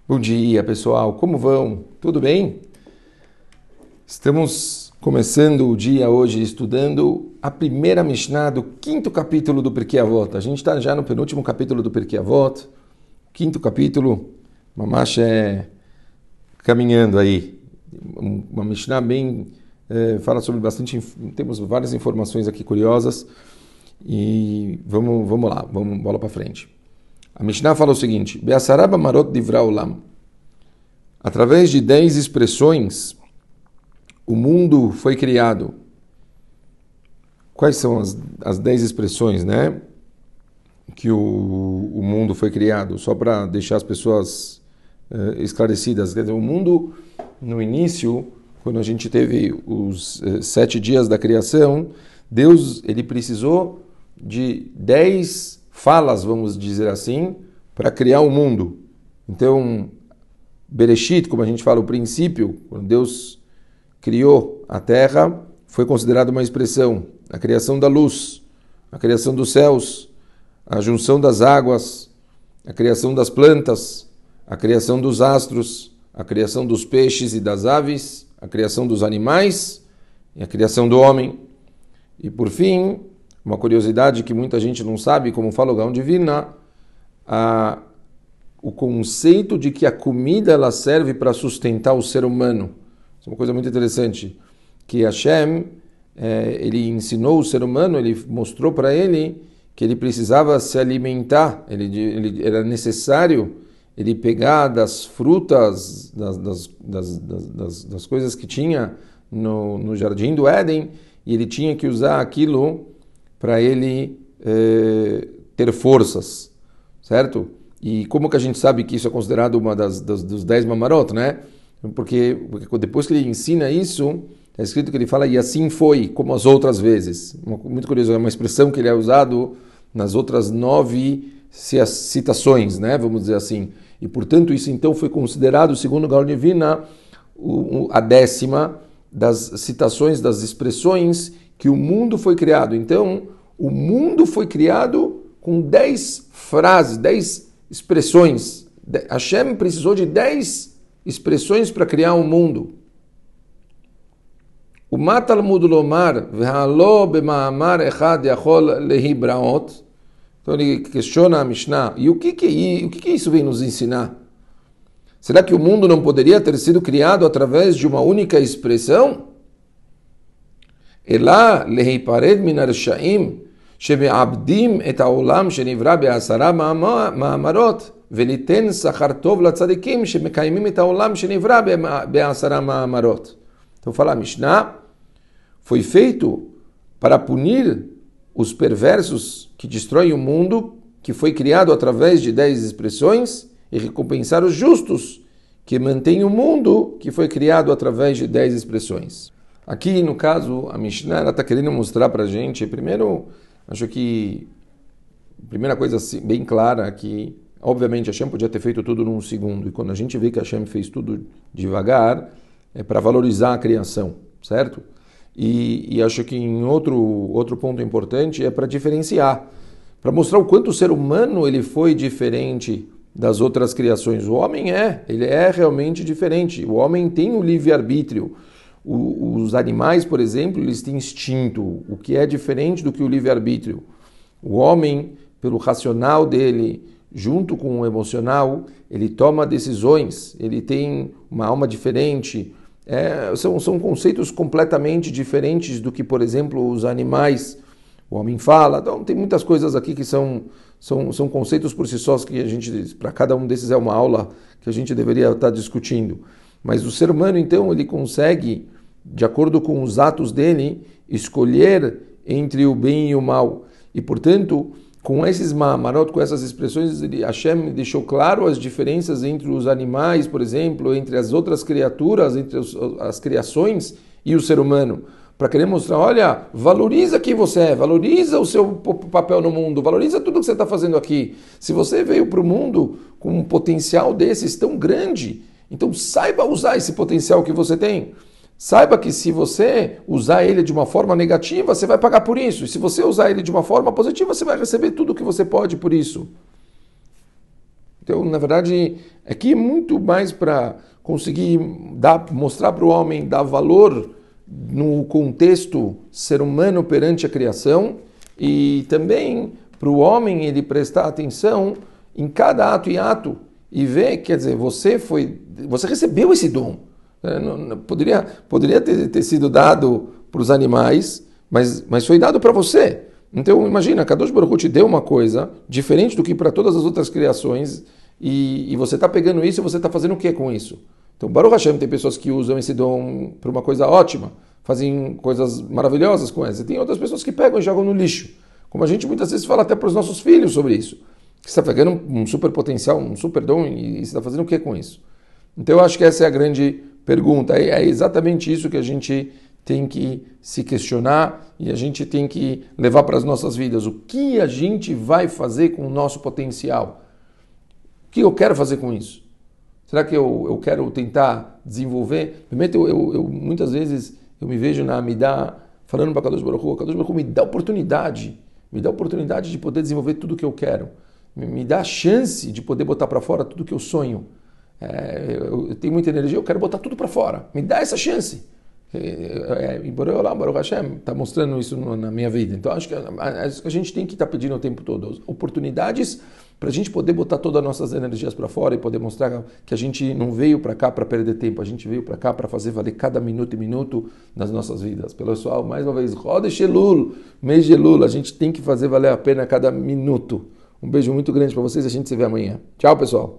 Bom dia, pessoal. Como vão? Tudo bem? Estamos começando o dia hoje estudando a primeira Mishnah do quinto capítulo do Pirkei Avot. A gente está já no penúltimo capítulo do Pirkei Avot. Quinto capítulo, Mamash caminhando aí. Uma Mishnah bem... fala sobre bastante... Temos várias informações aqui curiosas. E vamos lá, vamos bola para frente. A Mishnah fala o seguinte: Be'asarab amarot divra olam. Através de 10 expressões, o mundo foi criado. Quais são as 10 expressões, né? Que o mundo foi criado? Só para deixar as pessoas esclarecidas. Quer dizer, o mundo, no início, quando a gente teve os 7 dias da criação, Deus ele precisou de 10 falas, vamos dizer assim, para criar o mundo. Então, Bereshit, como a gente fala, o princípio, quando Deus criou a terra, foi considerado uma expressão. A criação da luz, a criação dos céus, a junção das águas, a criação das plantas, a criação dos astros, a criação dos peixes e das aves, a criação dos animais e a criação do homem. E por fim, uma curiosidade que muita gente não sabe, como fala o Gaon de Vilna, o conceito de que a comida ela serve para sustentar o ser humano. Isso é uma coisa muito interessante, que Hashem, ele ensinou o ser humano, ele mostrou para ele que ele precisava se alimentar, ele era necessário ele pegar das frutas, das coisas que tinha no jardim do Éden, e ele tinha que usar aquilo para ele ter forças, certo? E como que a gente sabe que isso é considerado uma dos 10 mamarot, né? Porque depois que ele ensina isso, está escrito que ele fala, e assim foi, como as outras vezes. Muito curioso, é uma expressão que ele é usado nas outras 9 citações, né? Vamos dizer assim. E, portanto, isso então foi considerado, segundo Gaon de Vilna, a 10ª das citações, das expressões que o mundo foi criado. Então, o mundo foi criado com 10 frases, 10 expressões. Hashem precisou de 10 expressões para criar o mundo. O Matalmud lomar v'halo b'ma'amar echad yachol lehibraot. Então ele questiona a Mishnah. E o que isso vem nos ensinar? Será que o mundo não poderia ter sido criado através de uma única expressão? Elá lehipared min arshaim sheme'abdim et haolam shenivra be'asara ma'amarot veliten sachar tov latzadikim shemekayimim et haolam shenivra be'asara ma'amarot. Então fala a Mishnah, foi feito para punir os perversos que destroem o mundo, que foi criado através de 10 expressões, e recompensar os justos, que mantêm o mundo, que foi criado através de 10 expressões. Aqui, no caso, a Mishnah está querendo mostrar para a gente, primeiro, acho que a primeira coisa bem clara é que, obviamente, Hashem podia ter feito tudo num segundo, e quando a gente vê que Hashem fez tudo devagar, é para valorizar a criação, certo? E acho que em outro ponto importante é para diferenciar, para mostrar o quanto o ser humano ele foi diferente das outras criações. O homem ele é realmente diferente. O homem tem o livre-arbítrio. Os animais, por exemplo, eles têm instinto, o que é diferente do que o livre-arbítrio. O homem, pelo racional dele, junto com o emocional, ele toma decisões, ele tem uma alma diferente. São conceitos completamente diferentes do que, por exemplo, os animais. O homem fala, então tem muitas coisas aqui que são conceitos por si sós que a gente, para cada um desses é uma aula que a gente deveria estar discutindo. Mas o ser humano, então, ele consegue, de acordo com os atos dele, escolher entre o bem e o mal. E, portanto, com esses ma'amarot, com essas expressões, Hashem deixou claro as diferenças entre os animais, por exemplo, entre as outras criaturas, entre as criações e o ser humano, para querer mostrar, olha, valoriza quem você é, valoriza o seu papel no mundo, valoriza tudo que você está fazendo aqui. Se você veio para o mundo com um potencial desses tão grande, então saiba usar esse potencial que você tem. Saiba que se você usar ele de uma forma negativa, você vai pagar por isso. E se você usar ele de uma forma positiva, você vai receber tudo o que você pode por isso. Então, na verdade, aqui é muito mais para conseguir mostrar para o homem, dar valor no contexto ser humano perante a criação e também para o homem ele prestar atenção em cada ato e ato e ver, quer dizer, você recebeu esse dom. Poderia ter sido dado para os animais, mas foi dado para você. Então imagina, Kadosh Baruch Hu te deu uma coisa diferente do que para todas as outras criações e você está pegando isso e você está fazendo o que com isso? Então Baruch Hashem tem pessoas que usam esse dom para uma coisa ótima, fazem coisas maravilhosas com essa. E tem outras pessoas que pegam e jogam no lixo. Como a gente muitas vezes fala até para os nossos filhos sobre isso. Você está pegando um super potencial, um super dom e você está fazendo o que com isso? Então eu acho que essa é a grande pergunta. É exatamente isso que a gente tem que se questionar e a gente tem que levar para as nossas vidas. O que a gente vai fazer com o nosso potencial? O que eu quero fazer com isso? Será que eu quero tentar desenvolver? Muitas vezes eu me vejo na Amidá falando para Kadosh Baruch Hu, me dá oportunidade de poder desenvolver tudo o que eu quero. Me dá a chance de poder botar para fora tudo que eu sonho. Eu tenho muita energia, eu quero botar tudo para fora. Me dá essa chance. E Baruch Hashem está mostrando isso na minha vida. Então acho que a gente tem que estar pedindo o tempo todo oportunidades para a gente poder botar todas as nossas energias para fora e poder mostrar que a gente não veio para cá para perder tempo, a gente veio para cá para fazer valer cada minuto e minuto nas nossas vidas. Pessoal, mais uma vez, Rodesh Elul, mês de Elul, a gente tem que fazer valer a pena cada minuto. Um beijo muito grande para vocês e a gente se vê amanhã. Tchau, pessoal.